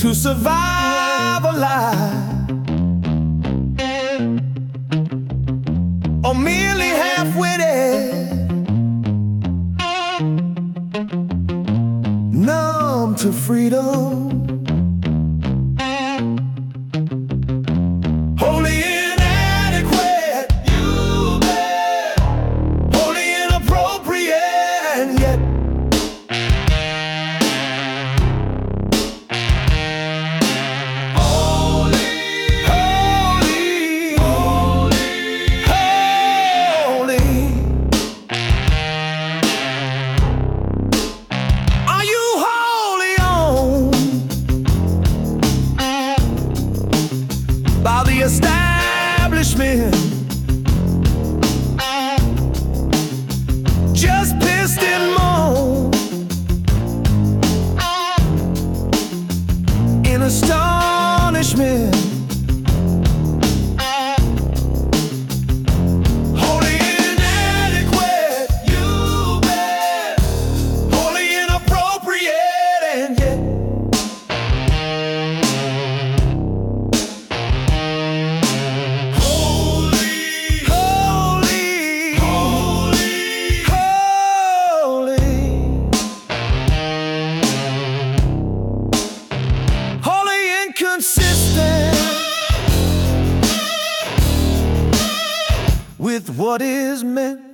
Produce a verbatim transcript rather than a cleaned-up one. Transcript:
to survive alive, or merely half-witted, numb to freedom, wholly inadequate, you bet, wholly inappropriate, and yet by the establishment, just pissed and moan in astonishment, wholly inadequate, you bet, wholly inappropriate, and yet consistent with what is meant